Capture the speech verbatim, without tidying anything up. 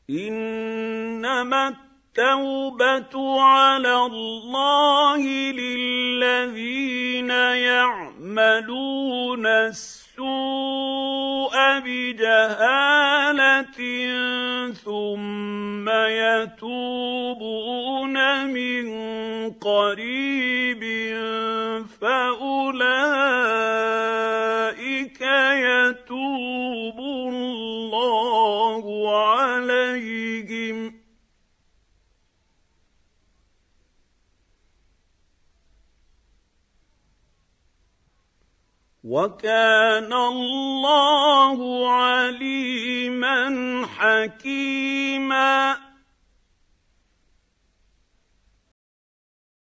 إنما التوبة على الله للذين يعملون السوء بجهالة ثم يتوبون من قريب فأولئك يتوب الله عليهم وكان الله عليما حكيما.